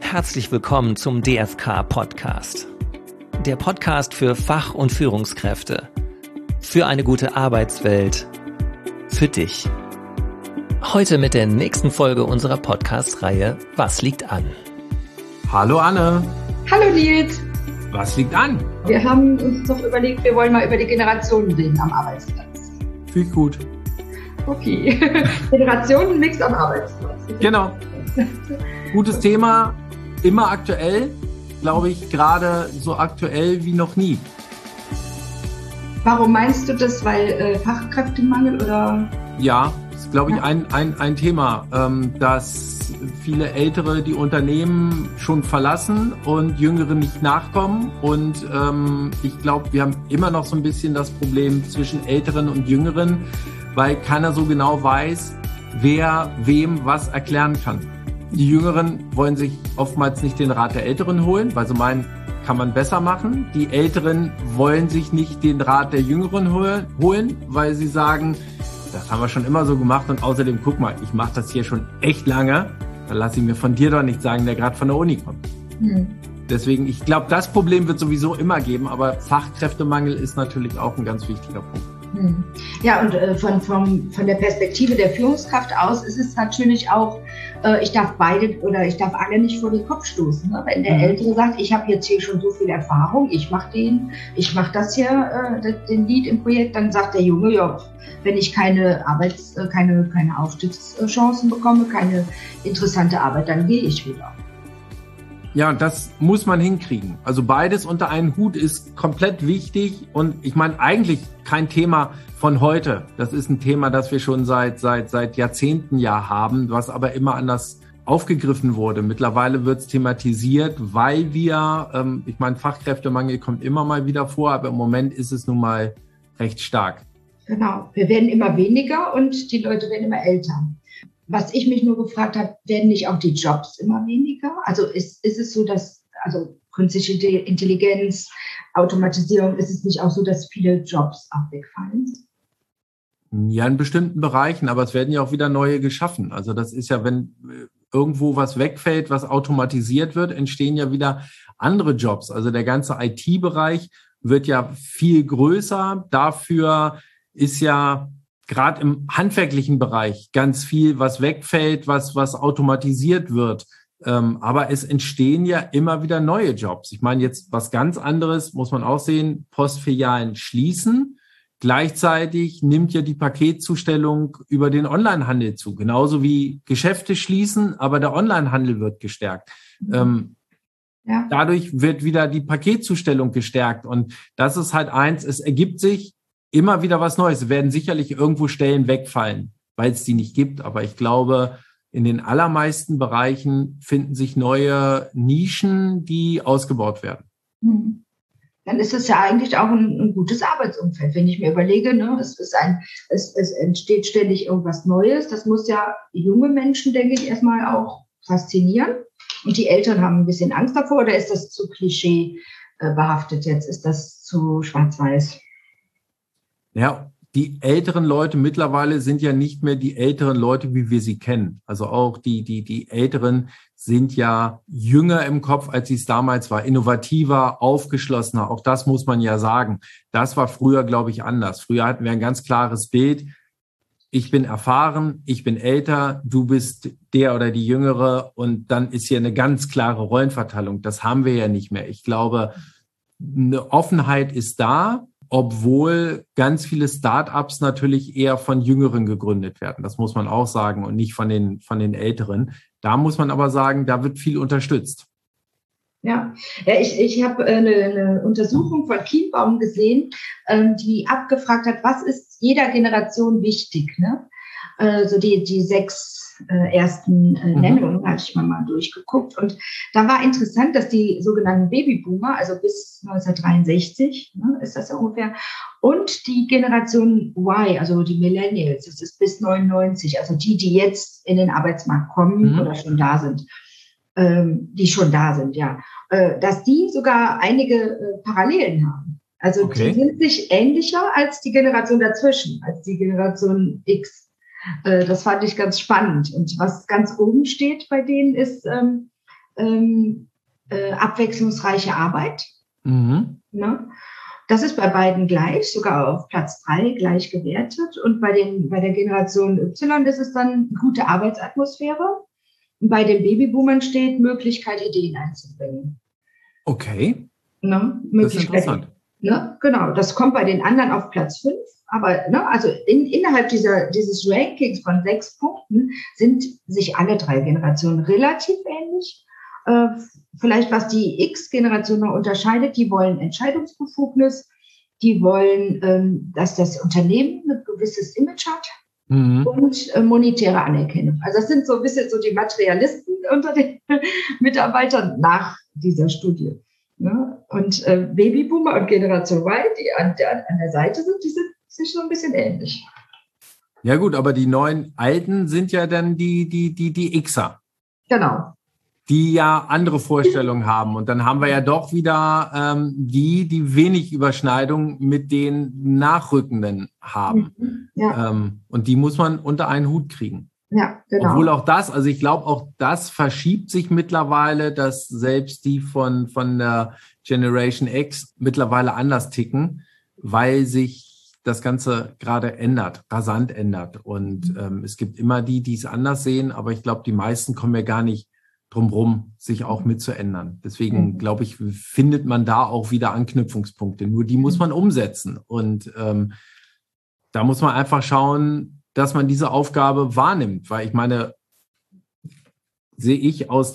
herzlich willkommen zum DFK-Podcast. Der Podcast für Fach- und Führungskräfte. Für eine gute Arbeitswelt. Für dich. Heute mit der nächsten Folge unserer Podcast-Reihe Was liegt an? Hallo Anne. Hallo Nils. Was liegt an? Wir haben uns doch überlegt, wir wollen mal über die Generationen reden am Arbeitsplatz. Viel gut. Okay. Generationenmix am Arbeitsplatz. Genau. Gutes Thema, immer aktuell, glaube ich, gerade so aktuell wie noch nie. Warum meinst du das? Weil Fachkräftemangel oder? Ja, das ist, glaube ich, ein Thema, dass viele Ältere die Unternehmen schon verlassen und Jüngere nicht nachkommen. Und ich glaube, wir haben immer noch so ein bisschen das Problem zwischen Älteren und Jüngeren, weil keiner so genau weiß, wer wem was erklären kann. Die Jüngeren wollen sich oftmals nicht den Rat der Älteren holen, weil sie meinen, kann man besser machen. Die Älteren wollen sich nicht den Rat der Jüngeren holen, weil sie sagen, das haben wir schon immer so gemacht und außerdem, guck mal, ich mache das hier schon echt lange, dann lass ich mir von dir doch nicht sagen, der gerade von der Uni kommt. Deswegen, ich glaube, das Problem wird sowieso immer geben, aber Fachkräftemangel ist natürlich auch ein ganz wichtiger Punkt. Ja, und von der Perspektive der Führungskraft aus ist es natürlich auch, ich darf alle nicht vor den Kopf stoßen. Ne? Wenn der Ältere sagt, ich habe jetzt hier schon so viel Erfahrung, ich mache das hier, den Lead im Projekt, dann sagt der Junge, ja, wenn ich keine Aufstiegschancen bekomme, keine interessante Arbeit, dann gehe ich wieder. Ja, das muss man hinkriegen. Also beides unter einen Hut ist komplett wichtig und ich meine eigentlich kein Thema von heute. Das ist ein Thema, das wir schon seit Jahrzehnten ja haben, was aber immer anders aufgegriffen wurde. Mittlerweile wird es thematisiert, weil wir, ich meine, Fachkräftemangel kommt immer mal wieder vor, aber im Moment ist es nun mal recht stark. Genau, wir werden immer weniger und die Leute werden immer älter. Was ich mich nur gefragt habe, werden nicht auch die Jobs immer weniger? Also ist es so, dass, also künstliche Intelligenz, Automatisierung, ist es nicht auch so, dass viele Jobs auch wegfallen? Ja, in bestimmten Bereichen, aber es werden ja auch wieder neue geschaffen. Also das ist ja, wenn irgendwo was wegfällt, was automatisiert wird, entstehen ja wieder andere Jobs. Also der ganze IT-Bereich wird ja viel größer. Dafür ist ja gerade im handwerklichen Bereich ganz viel, was wegfällt, was automatisiert wird. Aber es entstehen ja immer wieder neue Jobs. Ich meine, jetzt was ganz anderes muss man auch sehen, Postfilialen schließen. Gleichzeitig nimmt ja die Paketzustellung über den Onlinehandel zu. Genauso wie Geschäfte schließen, aber der Onlinehandel wird gestärkt. Dadurch wird wieder die Paketzustellung gestärkt. Und das ist halt eins, es ergibt sich immer wieder was Neues. Es werden sicherlich irgendwo Stellen wegfallen, weil es die nicht gibt. Aber ich glaube, in den allermeisten Bereichen finden sich neue Nischen, die ausgebaut werden. Dann ist es ja eigentlich auch ein gutes Arbeitsumfeld. Wenn ich mir überlege, ne, es entsteht ständig irgendwas Neues. Das muss ja junge Menschen, denke ich, erstmal auch faszinieren. Und die Eltern haben ein bisschen Angst davor. Oder ist das zu Klischee behaftet jetzt? Ist das zu schwarz-weiß? Ja, die älteren Leute mittlerweile sind ja nicht mehr die älteren Leute, wie wir sie kennen. Also auch die Älteren sind ja jünger im Kopf, als sie es damals war, innovativer, aufgeschlossener. Auch das muss man ja sagen. Das war früher, glaube ich, anders. Früher hatten wir ein ganz klares Bild. Ich bin erfahren, ich bin älter, du bist der oder die Jüngere und dann ist hier eine ganz klare Rollenverteilung. Das haben wir ja nicht mehr. Ich glaube, eine Offenheit ist da, obwohl ganz viele Start-ups natürlich eher von Jüngeren gegründet werden. Das muss man auch sagen und nicht von den Älteren. Da muss man aber sagen, da wird viel unterstützt. Ja, ich habe eine Untersuchung von Kienbaum gesehen, die abgefragt hat, was ist jeder Generation wichtig, ne? So die 6 ersten Nennungen hatte ich mal durchgeguckt. Und da war interessant, dass die sogenannten Babyboomer, also bis 1963, ne, ist das ja ungefähr, und die Generation Y, also die Millennials, das ist bis 99, also die jetzt in den Arbeitsmarkt kommen oder schon da sind, dass die sogar einige Parallelen haben. Also die sind sich ähnlicher als die Generation dazwischen, als die Generation X. Das fand ich ganz spannend. Und was ganz oben steht bei denen ist abwechslungsreiche Arbeit. Mhm. Ne? Das ist bei beiden gleich, sogar auf Platz 3 gleich gewertet. Und bei der Generation Y ist es dann gute Arbeitsatmosphäre. Und bei den Babyboomern steht Möglichkeit, Ideen einzubringen. Okay. Ne? Das ist interessant. Ne? Genau, das kommt bei den anderen auf Platz 5. Aber also innerhalb dieses Rankings von 6 Punkten sind sich alle 3 Generationen relativ ähnlich. Vielleicht was die X-Generation noch unterscheidet, die wollen Entscheidungsbefugnis, die wollen, dass das Unternehmen ein gewisses Image hat und monetäre Anerkennung. Also das sind so ein bisschen so die Materialisten unter den Mitarbeitern nach dieser Studie. Ne? Und Babyboomer und Generation Y, die an der Seite sind, die sind sich so ein bisschen ähnlich. Ja gut, aber die neuen Alten sind ja dann die Xer. Genau. Die ja andere Vorstellungen haben. Und dann haben wir ja doch wieder die wenig Überschneidung mit den Nachrückenden haben. Ja. Und die muss man unter einen Hut kriegen. Ja, genau. Obwohl auch das, also ich glaube, auch das verschiebt sich mittlerweile, dass selbst die von der Generation X mittlerweile anders ticken, weil sich das Ganze gerade ändert, rasant ändert. Und es gibt immer die es anders sehen, aber ich glaube, die meisten kommen ja gar nicht drumherum, sich auch mitzuändern. Deswegen, glaube ich, findet man da auch wieder Anknüpfungspunkte. Nur die muss man umsetzen. Und da muss man einfach schauen, dass man diese Aufgabe wahrnimmt. Weil ich meine, sehe ich aus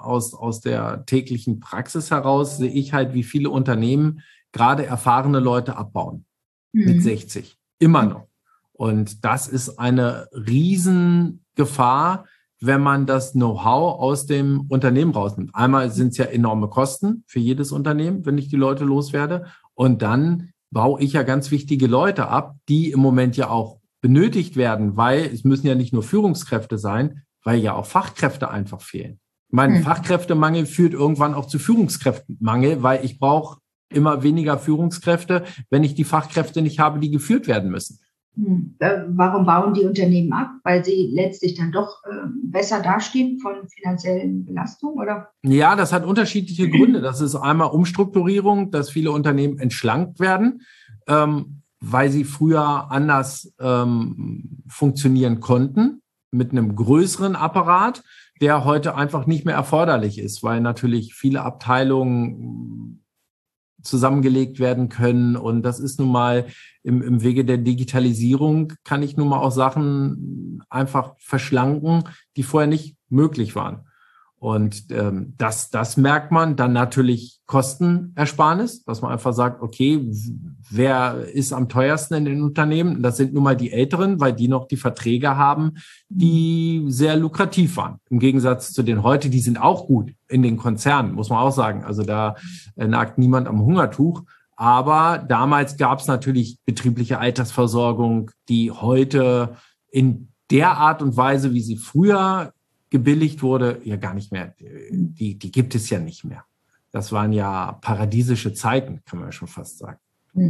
der täglichen Praxis heraus, sehe ich halt, wie viele Unternehmen gerade erfahrene Leute abbauen. Mit 60. Immer noch. Und das ist eine Riesengefahr, wenn man das Know-how aus dem Unternehmen rausnimmt. Einmal sind es ja enorme Kosten für jedes Unternehmen, wenn ich die Leute loswerde. Und dann baue ich ja ganz wichtige Leute ab, die im Moment ja auch benötigt werden, weil es müssen ja nicht nur Führungskräfte sein, weil ja auch Fachkräfte einfach fehlen. Mein Fachkräftemangel führt irgendwann auch zu Führungskräftemangel, weil ich brauche immer weniger Führungskräfte, wenn ich die Fachkräfte nicht habe, die geführt werden müssen. Warum bauen die Unternehmen ab? Weil sie letztlich dann doch besser dastehen von finanziellen Belastungen, oder? Ja, das hat unterschiedliche Gründe. Das ist einmal Umstrukturierung, dass viele Unternehmen entschlankt werden, weil sie früher anders funktionieren konnten mit einem größeren Apparat, der heute einfach nicht mehr erforderlich ist, weil natürlich viele Abteilungen zusammengelegt werden können. Und das ist nun mal im Wege der Digitalisierung, kann ich nun mal auch Sachen einfach verschlanken, die vorher nicht möglich waren. Und das merkt man. Dann natürlich Kostenersparnis, dass man einfach sagt, okay, wer ist am teuersten in den Unternehmen? Das sind nun mal die Älteren, weil die noch die Verträge haben, die sehr lukrativ waren. Im Gegensatz zu den heute, die sind auch gut in den Konzernen, muss man auch sagen. Also da nagt niemand am Hungertuch. Aber damals gab es natürlich betriebliche Altersversorgung, die heute in der Art und Weise, wie sie früher gebilligt wurde, ja gar nicht mehr. Die gibt es ja nicht mehr. Das waren ja paradiesische Zeiten, kann man ja schon fast sagen.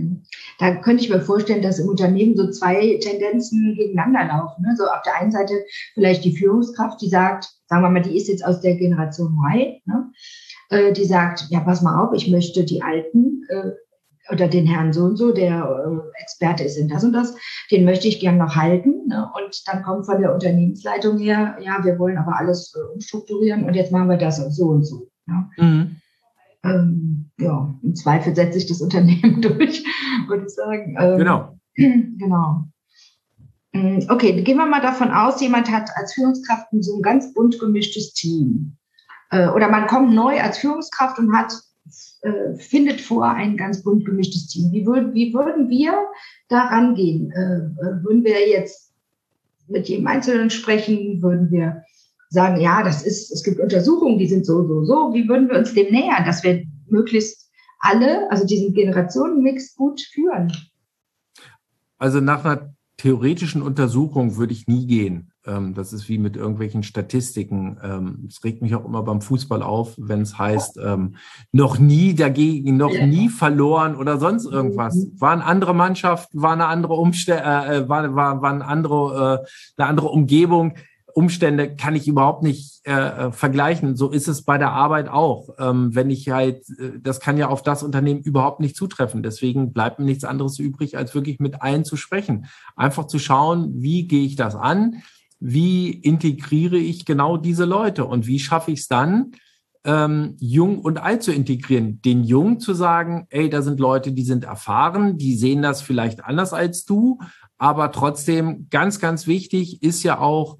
Da könnte ich mir vorstellen, dass im Unternehmen so 2 Tendenzen gegeneinander laufen. Ne? So auf der einen Seite vielleicht die Führungskraft, die sagt, sagen wir mal, die ist jetzt aus der Generation Y, ne? Die sagt, ja, pass mal auf, ich möchte die Alten oder den Herrn so und so, der Experte ist in das und das, den möchte ich gern noch halten. Ne? Und dann kommt von der Unternehmensleitung her, ja, wir wollen aber alles umstrukturieren und jetzt machen wir das so und so. Ja? Ja, im Zweifel setzt sich das Unternehmen durch, würde ich sagen. Genau. Okay, gehen wir mal davon aus, jemand hat als Führungskraft so ein ganz bunt gemischtes Team. Oder man kommt neu als Führungskraft und findet vor ein ganz bunt gemischtes Team. Wie würden wir da rangehen? Würden wir jetzt mit jedem Einzelnen sprechen? Würden wir sagen, ja, es gibt Untersuchungen, die sind so. Wie würden wir uns dem nähern, dass wir möglichst alle, also diesen Generationenmix gut führen? Also nach einer theoretischen Untersuchung würde ich nie gehen. Das ist wie mit irgendwelchen Statistiken. Es regt mich auch immer beim Fußball auf, wenn es heißt, noch nie dagegen, nie verloren oder sonst irgendwas. War eine andere Mannschaft, war eine andere eine andere Umgebung. Umstände kann ich überhaupt nicht vergleichen. So ist es bei der Arbeit auch. Wenn ich halt, das kann ja auf das Unternehmen überhaupt nicht zutreffen. Deswegen bleibt mir nichts anderes übrig, als wirklich mit allen zu sprechen. Einfach zu schauen, wie gehe ich das an? Wie integriere ich genau diese Leute? Und wie schaffe ich es dann, Jung und Alt zu integrieren? Den Jungen zu sagen, ey, da sind Leute, die sind erfahren, die sehen das vielleicht anders als du, aber trotzdem ganz, ganz wichtig ist ja auch,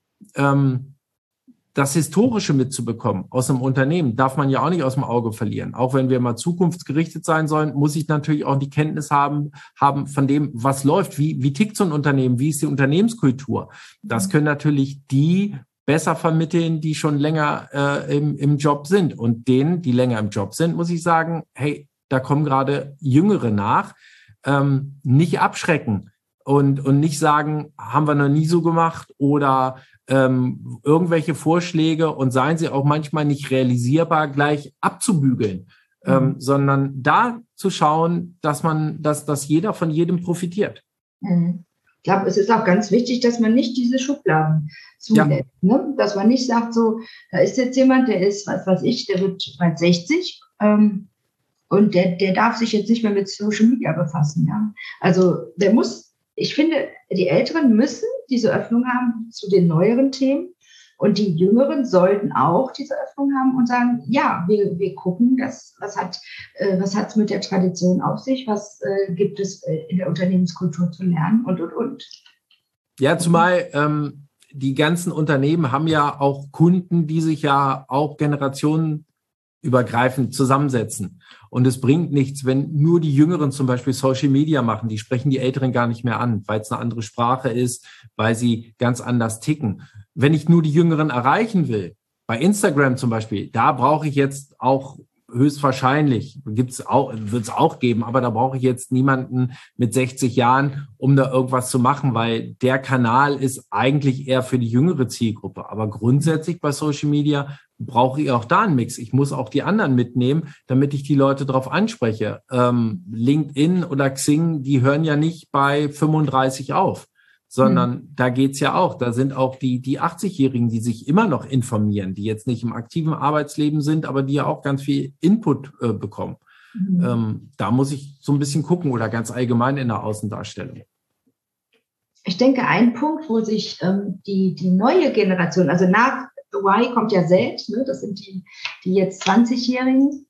das Historische mitzubekommen aus einem Unternehmen, darf man ja auch nicht aus dem Auge verlieren. Auch wenn wir mal zukunftsgerichtet sein sollen, muss ich natürlich auch die Kenntnis haben von dem, was läuft, wie tickt so ein Unternehmen, wie ist die Unternehmenskultur. Das können natürlich die besser vermitteln, die schon länger im Job sind. Und denen, die länger im Job sind, muss ich sagen, hey, da kommen gerade Jüngere nach, nicht abschrecken und nicht sagen, haben wir noch nie so gemacht oder irgendwelche Vorschläge und seien sie auch manchmal nicht realisierbar, gleich abzubügeln, sondern da zu schauen, dass jeder von jedem profitiert. Ich glaube, es ist auch ganz wichtig, dass man nicht diese Schubladen zulässt. Ja. Ne? Dass man nicht sagt, so, da ist jetzt jemand, der ist, was weiß ich, der wird bald 60 und der darf sich jetzt nicht mehr mit Social Media befassen. Ja? Also ich finde, die Älteren müssen diese Öffnung haben zu den neueren Themen und die Jüngeren sollten auch diese Öffnung haben und sagen, ja, wir gucken, was hat's mit der Tradition auf sich, was gibt es in der Unternehmenskultur zu lernen und. Ja, zumal die ganzen Unternehmen haben ja auch Kunden, die sich ja auch generationenübergreifend zusammensetzen. Und es bringt nichts, wenn nur die Jüngeren zum Beispiel Social Media machen. Die sprechen die Älteren gar nicht mehr an, weil es eine andere Sprache ist, weil sie ganz anders ticken. Wenn ich nur die Jüngeren erreichen will, bei Instagram zum Beispiel, da brauche ich jetzt auch höchstwahrscheinlich, wird es auch geben, aber da brauche ich jetzt niemanden mit 60 Jahren, um da irgendwas zu machen, weil der Kanal ist eigentlich eher für die jüngere Zielgruppe. Aber grundsätzlich bei Social Media brauche ich auch da einen Mix. Ich muss auch die anderen mitnehmen, damit ich die Leute darauf anspreche. LinkedIn oder Xing, die hören ja nicht bei 35 auf, sondern da geht's ja auch. Da sind auch die 80-Jährigen, die sich immer noch informieren, die jetzt nicht im aktiven Arbeitsleben sind, aber die ja auch ganz viel Input bekommen. Da muss ich so ein bisschen gucken oder ganz allgemein in der Außendarstellung. Ich denke, ein Punkt, wo sich die neue Generation, also nach Y kommt ja Z, ne, das sind die jetzt 20-Jährigen,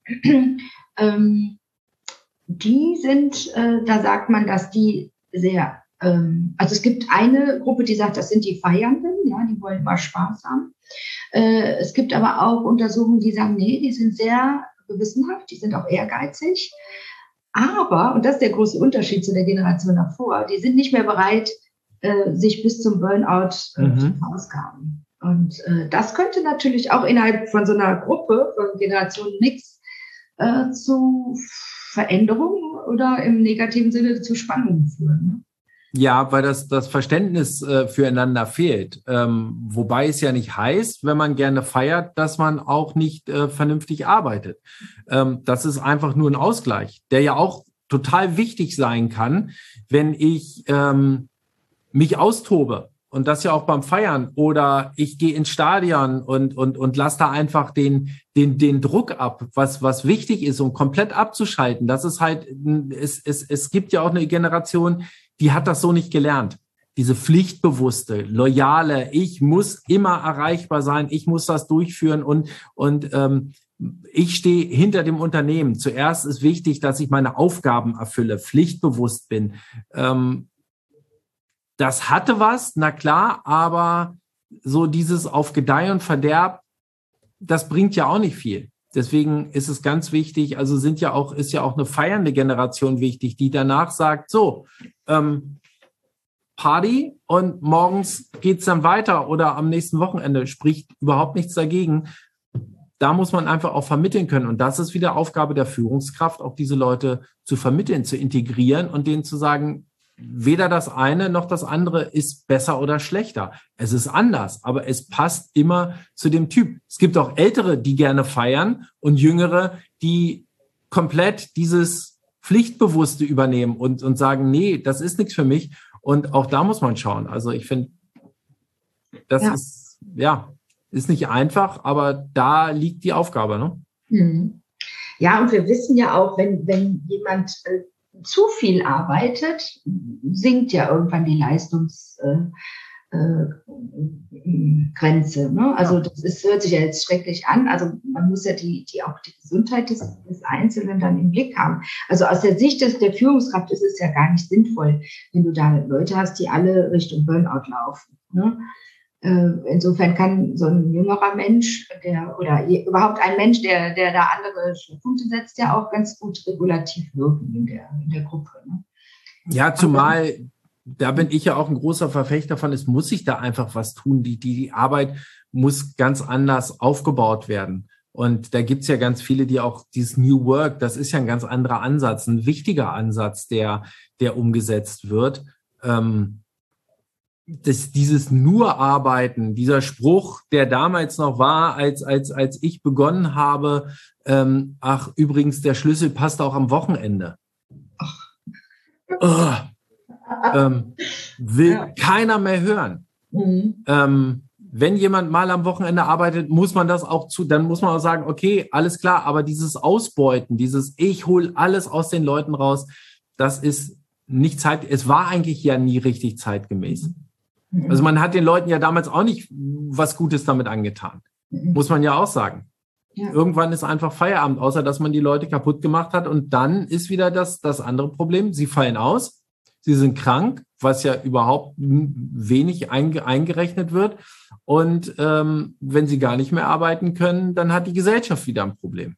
die sind, da sagt man, dass die sehr, also es gibt eine Gruppe, die sagt, das sind die Feiernden, ja, die wollen immer Spaß haben. Es gibt aber auch Untersuchungen, die sagen, nee, die sind sehr gewissenhaft, die sind auch ehrgeizig. Aber, und das ist der große Unterschied zu der Generation davor, die sind nicht mehr bereit, sich bis zum Burnout zu verausgaben. Und das könnte natürlich auch innerhalb von so einer Gruppe von Generation Mix zu Veränderungen oder im negativen Sinne zu Spannungen führen. Ne? Ja, weil das Verständnis füreinander fehlt. Wobei es ja nicht heißt, wenn man gerne feiert, dass man auch nicht vernünftig arbeitet. Das ist einfach nur ein Ausgleich, der ja auch total wichtig sein kann, wenn ich mich austobe. Und das ja auch beim Feiern. Oder ich gehe ins Stadion und lasse da einfach den Druck ab, was wichtig ist, um komplett abzuschalten. Das ist halt, es gibt ja auch eine Generation, die hat das so nicht gelernt. Diese pflichtbewusste, loyale, ich muss immer erreichbar sein, ich muss das durchführen und ich stehe hinter dem Unternehmen. Zuerst ist wichtig, dass ich meine Aufgaben erfülle, pflichtbewusst bin. Das hatte was, na klar, aber so dieses auf Gedeih und Verderb, das bringt ja auch nicht viel. Deswegen ist es ganz wichtig, also ist ja auch eine feiernde Generation wichtig, die danach sagt, so, Party und morgens geht's dann weiter oder am nächsten Wochenende, spricht überhaupt nichts dagegen. Da muss man einfach auch vermitteln können. Und das ist wieder Aufgabe der Führungskraft, auch diese Leute zu vermitteln, zu integrieren und denen zu sagen, weder das eine noch das andere ist besser oder schlechter. Es ist anders, aber es passt immer zu dem Typ. Es gibt auch Ältere, die gerne feiern und Jüngere, die komplett dieses Pflichtbewusste übernehmen und sagen, nee, das ist nichts für mich. Und auch da muss man schauen. Also ich finde, Das ist nicht einfach, aber da liegt die Aufgabe, ne? Mhm. Ja, und wir wissen ja auch, wenn jemand zu viel arbeitet, sinkt ja irgendwann die Leistungsgrenze. Ne? Also hört sich ja jetzt schrecklich an. Also man muss ja auch die Gesundheit des Einzelnen dann im Blick haben. Also aus der Sicht der Führungskraft ist es ja gar nicht sinnvoll, wenn du da Leute hast, die alle Richtung Burnout laufen. Ne? Insofern kann so ein jüngerer Mensch, überhaupt ein Mensch, der da andere Schwerpunkte setzt, ja auch ganz gut regulativ wirken in der Gruppe. Ne? Ja, zumal, da bin ich ja auch ein großer Verfechter von, es muss sich da einfach was tun. Die Arbeit muss ganz anders aufgebaut werden. Und da gibt's ja ganz viele, die auch dieses New Work, das ist ja ein ganz anderer Ansatz, ein wichtiger Ansatz, der umgesetzt wird. Dieses nur Arbeiten, dieser Spruch, der damals noch war, als ich begonnen habe, übrigens, der Schlüssel passt auch am Wochenende. Will keiner mehr hören. Mhm. Wenn jemand mal am Wochenende arbeitet, muss man das dann muss man auch sagen, okay, alles klar, aber dieses Ausbeuten, ich hole alles aus den Leuten raus, das ist nicht es war eigentlich ja nie richtig zeitgemäß. Also man hat den Leuten ja damals auch nicht was Gutes damit angetan. Muss man ja auch sagen. Ja. Irgendwann ist einfach Feierabend, außer dass man die Leute kaputt gemacht hat. Und dann ist wieder das andere Problem. Sie fallen aus, sie sind krank, was ja überhaupt wenig eingerechnet wird. Und wenn sie gar nicht mehr arbeiten können, dann hat die Gesellschaft wieder ein Problem.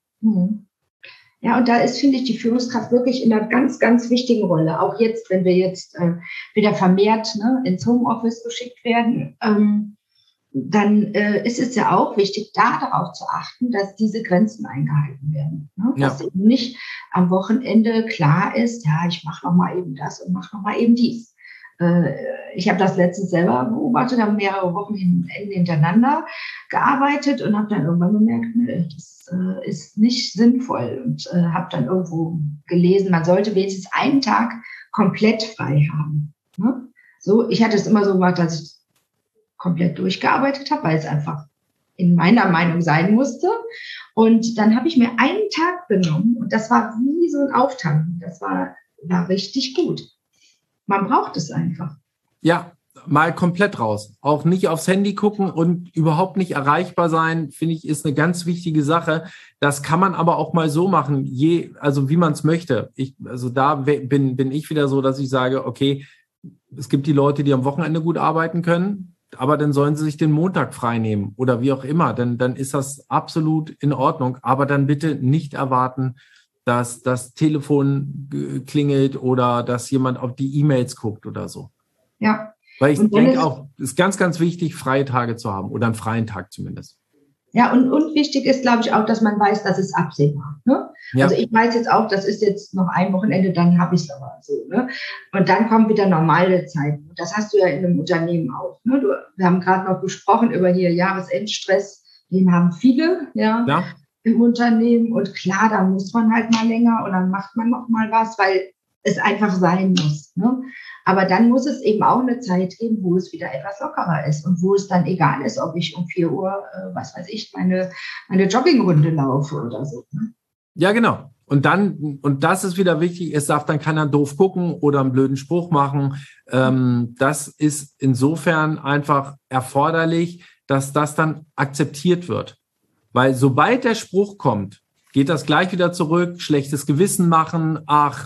Ja, und da ist, finde ich, die Führungskraft wirklich in einer ganz, ganz wichtigen Rolle. Auch jetzt, wenn wir jetzt wieder vermehrt ins Homeoffice geschickt werden, dann ist es ja auch wichtig, darauf zu achten, dass diese Grenzen eingehalten werden. Ne? Ja. Dass eben nicht am Wochenende klar ist, ja, ich mache noch mal eben das und mache noch mal eben dies. Ich habe das letztens selber beobachtet, habe mehrere Wochen hintereinander gearbeitet und habe dann irgendwann gemerkt, das ist nicht sinnvoll und habe dann irgendwo gelesen, man sollte wenigstens einen Tag komplett frei haben. Ne? So, ich hatte es immer so gemacht, dass ich komplett durchgearbeitet habe, weil es einfach in meiner Meinung sein musste. Und dann habe ich mir einen Tag genommen und das war wie so ein Auftanken. Das war richtig gut. Man braucht es einfach. Ja, mal komplett raus. Auch nicht aufs Handy gucken und überhaupt nicht erreichbar sein, finde ich, ist eine ganz wichtige Sache. Das kann man aber auch mal so machen, also wie man es möchte. Da bin ich wieder so, dass ich sage, okay, es gibt die Leute, die am Wochenende gut arbeiten können, aber dann sollen sie sich den Montag frei nehmen oder wie auch immer. Dann ist das absolut in Ordnung. Aber dann bitte nicht erwarten, dass das Telefon klingelt oder dass jemand auf die E-Mails guckt oder so. Ja. Weil ich denke auch, es ist ganz, ganz wichtig, freie Tage zu haben oder einen freien Tag zumindest. Ja, und wichtig ist, glaube ich, auch, dass man weiß, das ist absehbar. Ne? Ja. Also ich weiß jetzt auch, das ist jetzt noch ein Wochenende, dann habe ich es aber so. Ne? Und dann kommen wieder normale Zeiten. Das hast du ja in einem Unternehmen auch. Ne? Wir haben gerade noch gesprochen über hier Jahresendstress, den haben viele, ja. Im Unternehmen. Und klar, da muss man halt mal länger und dann macht man noch mal was, weil es einfach sein muss. Ne? Aber dann muss es eben auch eine Zeit geben, wo es wieder etwas lockerer ist und wo es dann egal ist, ob ich um 4 Uhr, meine Joggingrunde laufe oder so. Ne? Ja, genau. Und das ist wieder wichtig, es darf dann keiner doof gucken oder einen blöden Spruch machen. Das ist insofern einfach erforderlich, dass das dann akzeptiert wird. Weil sobald der Spruch kommt, geht das gleich wieder zurück, schlechtes Gewissen machen,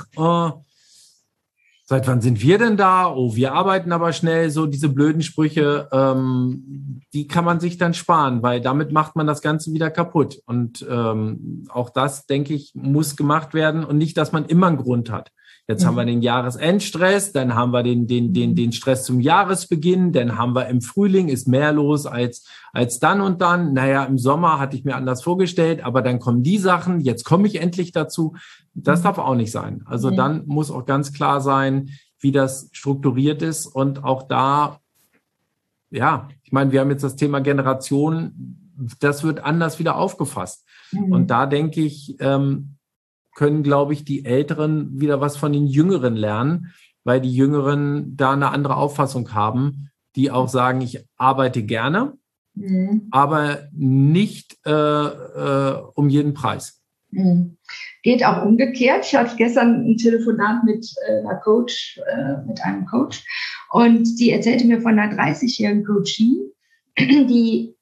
seit wann sind wir denn da? Oh, wir arbeiten aber schnell. So diese blöden Sprüche, die kann man sich dann sparen, weil damit macht man das Ganze wieder kaputt. Und auch das, denke ich, muss gemacht werden und nicht, dass man immer einen Grund hat. Jetzt haben wir den Jahresendstress, dann haben wir den Stress zum Jahresbeginn, dann haben wir im Frühling ist mehr los als dann und dann. Naja, im Sommer hatte ich mir anders vorgestellt, aber dann kommen die Sachen, jetzt komme ich endlich dazu. Das darf auch nicht sein. Also dann muss auch ganz klar sein, wie das strukturiert ist und auch da, ja, ich meine, wir haben jetzt das Thema Generation, das wird anders wieder aufgefasst. Und da denke ich, können, glaube ich, die Älteren wieder was von den Jüngeren lernen, weil die Jüngeren da eine andere Auffassung haben die auch sagen, ich arbeite gerne, aber nicht um jeden Preis. Geht auch umgekehrt. Ich hatte gestern ein Telefonat mit einem Coach, und die erzählte mir von einer 30-jährigen Coachie, die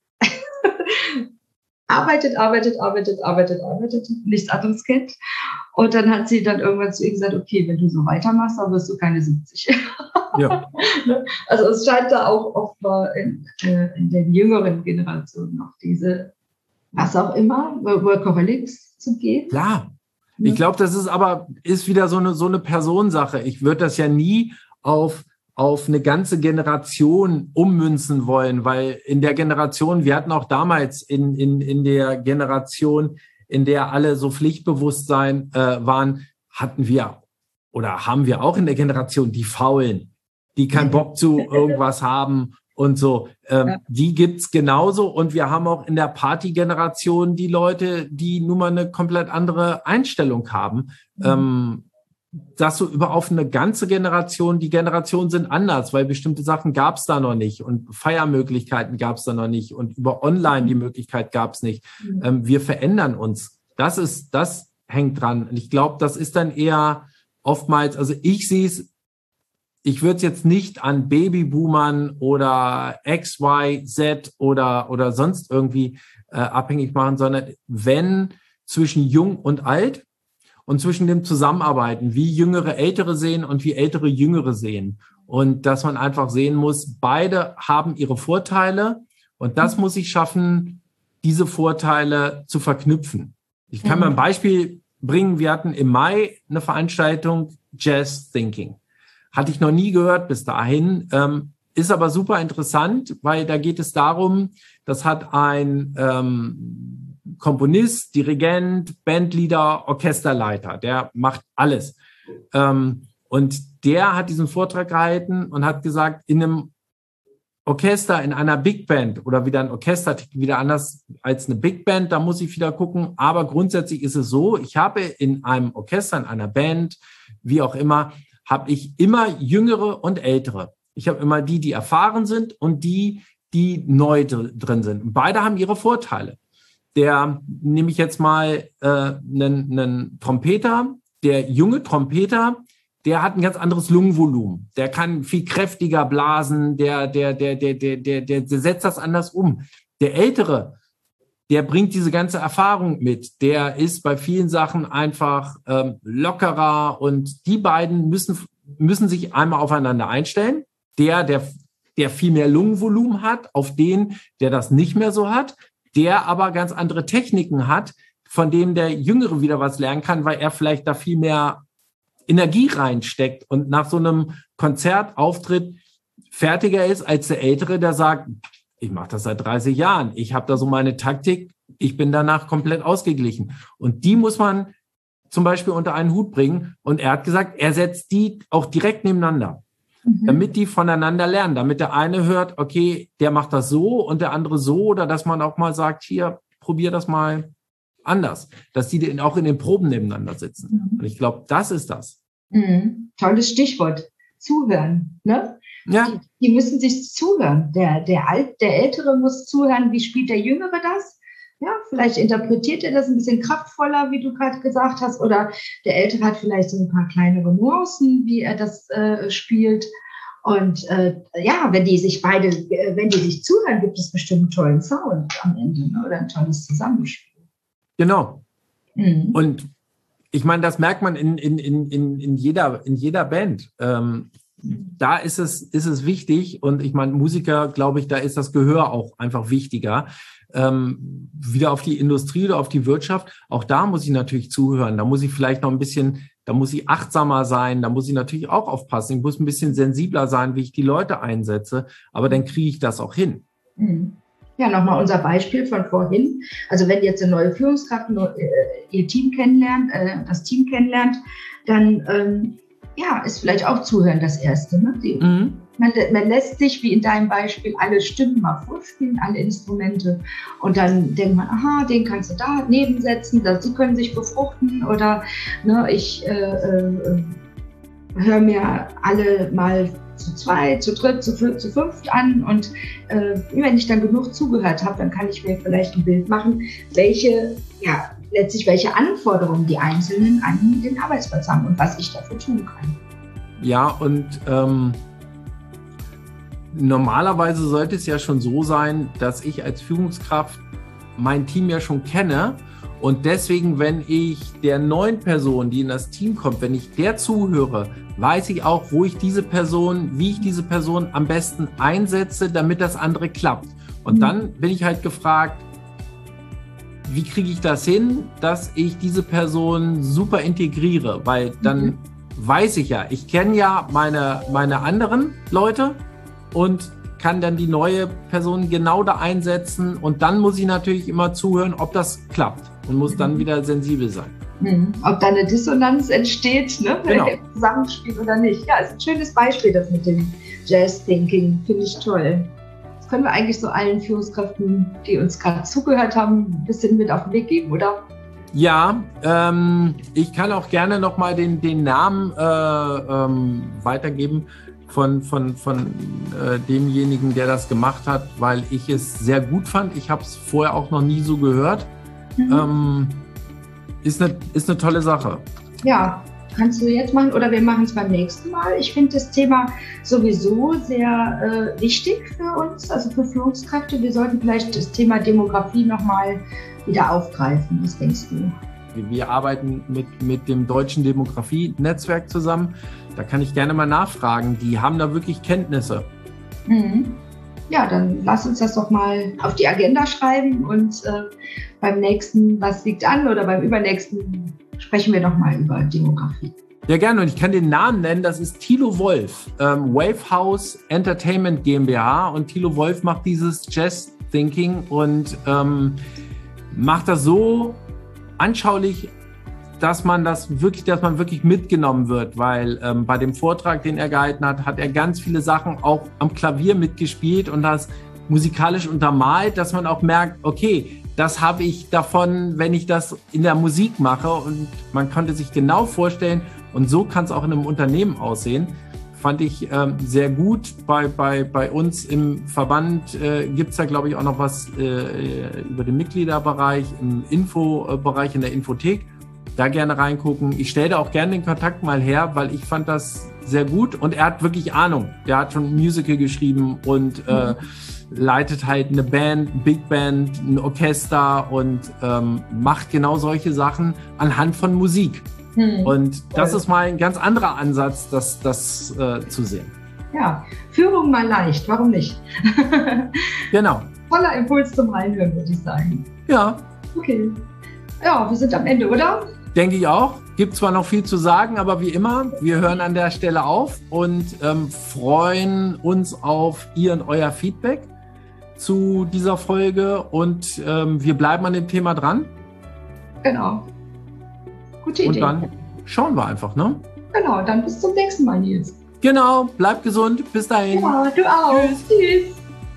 arbeitet, nichts anderes kennt. Und dann hat sie dann irgendwann zu ihr gesagt, okay, wenn du so weitermachst, dann wirst du keine 70. Ja. Also es scheint da auch oft mal in den jüngeren Generationen noch diese, was auch immer, Workaholics zu geben. Klar. Ich glaube, das ist wieder so eine Personensache. Ich würde das ja nie auf eine ganze Generation ummünzen wollen, weil in der Generation, wir hatten auch damals in der Generation, in der alle so Pflichtbewusstsein waren, haben wir auch in der Generation die Faulen, die keinen Bock zu irgendwas haben und so. Die gibt's genauso, und wir haben auch in der Partygeneration die Leute, die nun mal eine komplett andere Einstellung haben. Das so auf eine ganze Generation, die Generationen sind anders, weil bestimmte Sachen gab es da noch nicht und Feiermöglichkeiten gab es da noch nicht und über Online die Möglichkeit gab es nicht. Wir verändern uns. Das hängt dran. Und ich glaube, das ist dann eher oftmals, also ich sehe es, ich würde es jetzt nicht an Babyboomern oder X, Y, Z oder sonst irgendwie abhängig machen, sondern wenn zwischen Jung und Alt, und zwischen dem Zusammenarbeiten, wie Jüngere Ältere sehen und wie Ältere Jüngere sehen. Und dass man einfach sehen muss, beide haben ihre Vorteile, und das muss ich schaffen, diese Vorteile zu verknüpfen. Ich kann mal ein Beispiel bringen. Wir hatten im Mai eine Veranstaltung, Jazz Thinking. Hatte ich noch nie gehört bis dahin, ist aber super interessant, weil da geht es darum, das hat ein Komponist, Dirigent, Bandleader, Orchesterleiter, der macht alles. Und der hat diesen Vortrag gehalten und hat gesagt, in einem Orchester, in einer Big Band, oder wieder ein Orchester wieder anders als eine Big Band, da muss ich wieder gucken. Aber grundsätzlich ist es so, ich habe in einem Orchester, in einer Band, wie auch immer, habe ich immer Jüngere und Ältere. Ich habe immer die erfahren sind, und die neu drin sind. Beide haben ihre Vorteile. Nehme ich jetzt mal einen Trompeter, der junge Trompeter, der hat ein ganz anderes Lungenvolumen. Der kann viel kräftiger blasen, der setzt das anders um. Der Ältere, der bringt diese ganze Erfahrung mit. Der ist bei vielen Sachen einfach lockerer, und die beiden müssen sich einmal aufeinander einstellen. Der viel mehr Lungenvolumen hat, auf den, der das nicht mehr so hat, der aber ganz andere Techniken hat, von dem der Jüngere wieder was lernen kann, weil er vielleicht da viel mehr Energie reinsteckt und nach so einem Konzertauftritt fertiger ist als der Ältere, der sagt, ich mache das seit 30 Jahren, ich habe da so meine Taktik, ich bin danach komplett ausgeglichen. Und die muss man zum Beispiel unter einen Hut bringen. Und er hat gesagt, er setzt die auch direkt nebeneinander, damit die voneinander lernen, damit der eine hört, okay, der macht das so und der andere so, oder dass man auch mal sagt, hier, probier das mal anders, dass die auch in den Proben nebeneinander sitzen. Und ich glaube, das ist das. Tolles Stichwort, zuhören, ne? Ja. Die müssen sich zuhören. Der Ältere muss zuhören, wie spielt der Jüngere das? Ja, vielleicht interpretiert er das ein bisschen kraftvoller, wie du gerade gesagt hast, oder der Ältere hat vielleicht so ein paar kleinere Nuancen, wie er das spielt. Und wenn die sich zuhören, gibt es bestimmt einen tollen Sound am Ende, ne? Oder ein tolles Zusammenspiel. Genau. Und ich meine, das merkt man in jeder Band. Da ist es wichtig, und ich meine, Musiker, glaube ich, da ist das Gehör auch einfach wichtiger. Wieder auf die Industrie oder auf die Wirtschaft, auch da muss ich natürlich zuhören. Da muss ich vielleicht noch da muss ich achtsamer sein, da muss ich natürlich auch aufpassen. Ich muss ein bisschen sensibler sein, wie ich die Leute einsetze, aber dann kriege ich das auch hin. Ja, nochmal unser Beispiel von vorhin. Also wenn jetzt eine neue Führungskraft ihr Team kennenlernt, das Team kennenlernt, dann ist vielleicht auch Zuhören das Erste. Ne? Man lässt sich, wie in deinem Beispiel, alle Stimmen mal vorspielen, alle Instrumente. Und dann denkt man, aha, den kannst du da nebensetzen, sie können sich befruchten. Oder ich höre mir alle mal zu zweit, zu dritt, zu viert, zu fünft an und wenn ich dann genug zugehört habe, dann kann ich mir vielleicht ein Bild machen, welche Anforderungen die Einzelnen an den Arbeitsplatz haben und was ich dafür tun kann. Ja, und normalerweise sollte es ja schon so sein, dass ich als Führungskraft mein Team ja schon kenne und deswegen, wenn ich der neuen Person, die in das Team kommt, wenn ich der zuhöre, weiß ich auch, wie ich diese Person am besten einsetze, damit das andere klappt. Und dann bin ich halt gefragt, wie kriege ich das hin, dass ich diese Person super integriere, weil dann weiß ich ja, ich kenne ja meine anderen Leute und kann dann die neue Person genau da einsetzen und dann muss ich natürlich immer zuhören, ob das klappt und muss dann wieder sensibel sein. Ob da eine Dissonanz entsteht, ne? Wenn ihr zusammenspielt oder nicht. Ja, ist ein schönes Beispiel, das mit dem Jazz Thinking, finde ich toll. Das können wir eigentlich so allen Führungskräften, die uns gerade zugehört haben, ein bisschen mit auf den Weg geben, oder? Ja, ich kann auch gerne nochmal den Namen weitergeben von demjenigen, der das gemacht hat, weil ich es sehr gut fand. Ich habe es vorher auch noch nie so gehört. Ist eine tolle Sache. Ja, kannst du jetzt machen oder wir machen es beim nächsten Mal. Ich finde das Thema sowieso sehr wichtig für uns, also für Führungskräfte. Wir sollten vielleicht das Thema Demografie nochmal wieder aufgreifen. Was denkst du? Wir arbeiten mit dem Deutschen Demografie-Netzwerk zusammen. Da kann ich gerne mal nachfragen. Die haben da wirklich Kenntnisse. Ja, dann lass uns das doch mal auf die Agenda schreiben und beim nächsten, was liegt an, oder beim übernächsten sprechen wir nochmal über Demografie. Ja, gerne. Und ich kann den Namen nennen. Das ist Thilo Wolf, Wave House Entertainment GmbH. Und Thilo Wolf macht dieses Jazz Thinking und macht das so anschaulich, dass man wirklich mitgenommen wird, weil bei dem Vortrag, den er gehalten hat, hat er ganz viele Sachen auch am Klavier mitgespielt und das musikalisch untermalt, dass man auch merkt, okay, das habe ich davon, wenn ich das in der Musik mache, und man konnte sich genau vorstellen, und so kann es auch in einem Unternehmen aussehen. Fand ich sehr gut. Bei uns im Verband gibt es da, glaube ich, auch noch was über den Mitgliederbereich, im Infobereich, in der Infothek. Da gerne reingucken. Ich stelle da auch gerne den Kontakt mal her, weil ich fand das sehr gut und er hat wirklich Ahnung. Der hat schon ein Musical geschrieben und leitet halt eine Band, eine Big Band, ein Orchester und macht genau solche Sachen anhand von Musik. Und das ist mal ein ganz anderer Ansatz, das zu sehen. Ja, Führung mal leicht, warum nicht? Genau. Voller Impuls zum Reinhören, würde ich sagen. Ja. Okay. Ja, wir sind am Ende, oder? Denke ich auch. Gibt zwar noch viel zu sagen, aber wie immer, wir hören an der Stelle auf und freuen uns auf Ihr und euer Feedback zu dieser Folge und wir bleiben an dem Thema dran. Genau. Gute Idee. Und dann schauen wir einfach, ne? Genau, dann bis zum nächsten Mal, Nils. Genau, bleibt gesund. Bis dahin. Ja, du auch. Tschüss.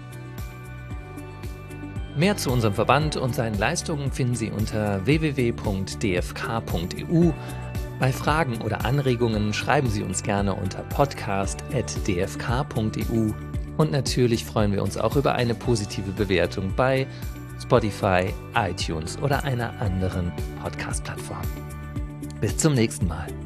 Mehr zu unserem Verband und seinen Leistungen finden Sie unter www.dfk.eu. Bei Fragen oder Anregungen schreiben Sie uns gerne unter podcast@dfk.eu. Und natürlich freuen wir uns auch über eine positive Bewertung bei Spotify, iTunes oder einer anderen Podcast-Plattform. Bis zum nächsten Mal.